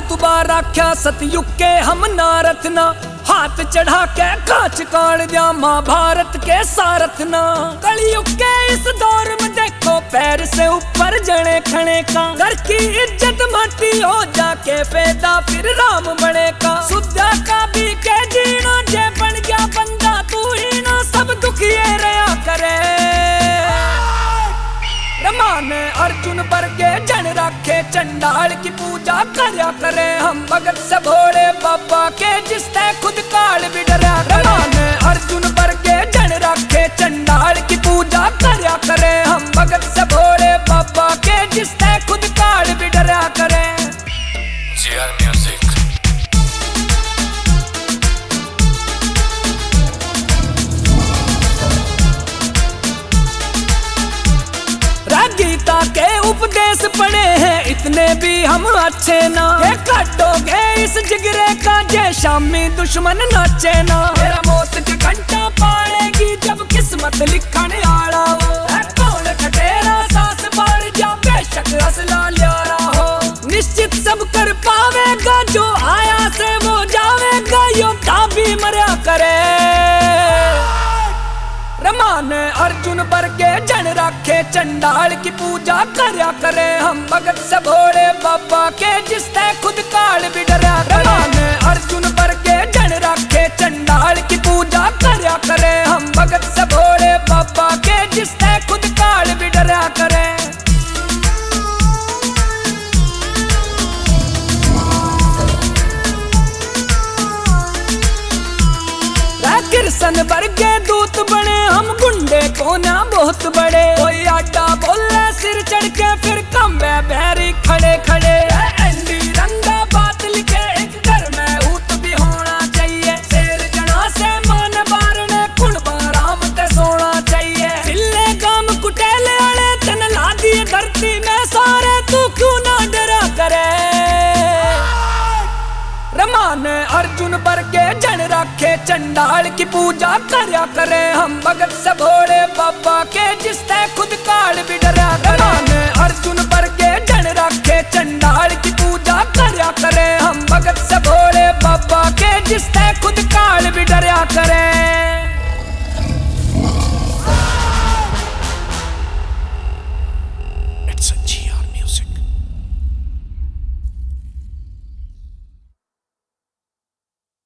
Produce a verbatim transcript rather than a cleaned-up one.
रुतबा राख्या सतयुग के हम नारथ ना, हाथ चढ़ा के कांच काड़ दिया महाभारत के सारथ ना। कलयुग के इस दौर में देखो पैर से ऊपर जने खने का, घर की इज्जत माटी हो जाके पैदा फिर राम बने का। सुधा का भी के जीना जे बन गया बंदा तू ही ना, सब दुखिए रहा करे। रमान अर्जुन वर्गे जन रखे चंडाल की पूजा करया करे हम, भगत से भोले बाबा के जिसने खुद काल भी डरा। रमान अर्जुन वर्गे जन रखे चंडाल की पूजा करया करे हम, भगत से भोले बाबा के जिसने खुद काल भी डरा करे। जी आर म्यूजिक। गीता के उपदेश पढ़े हैं इतने भी हम अच्छे ना, ये काटोगे इस जिगरे का जय शामी दुश्मन नाचे ना। तेरा मौत की घंटा पाएगी जब किस्मत लिखन आड़ा हो, कौन खटेरा सास बार जा बेशक असला ल्यारा हो। निश्चित सब कर पावेगा जो आया से वो जावेगा, योद्धा भी मरा करे। रमान अर्जुन वर्गे जन रखे चंडाल की पूजा करया करे हम, भगत से भोले बाबा के जिसने खुद काल भी डरा। रमान अर्जुन वर्गे जन रखे चंडाल की पूजा करया करे हम, भगत से भोले बाबा के जिसने खुद काल भी डरा करे। कृष्ण वर्गे दूत बने हम, गुंडे को ना बहुत बड़े। कोई आटा बोले सिर चढ़ के फिर कम बैरी खड़े खड़े। एंडी रंगा बात लिखे एक घर में ऊत भी होना चाहिए, शेर जना से मान बारने कुल बाराम ते सोना चाहिए। सिल्ले गाम कुटेले आले तन ला दिए धरती में सारे, तू क्यों ना डरा करे। रमान अर्जुन वर्गे जन रखे चंडाल की पूजा करया करे हम, भगत से भोले बाबा के जिसने खुद काल भी डरा। रमान अर्जुन वर्गे जन रखे चंडाल की पूजा करया करे हम, भगत से भोले बाबा के जिसने खुद काल भी डरा करे।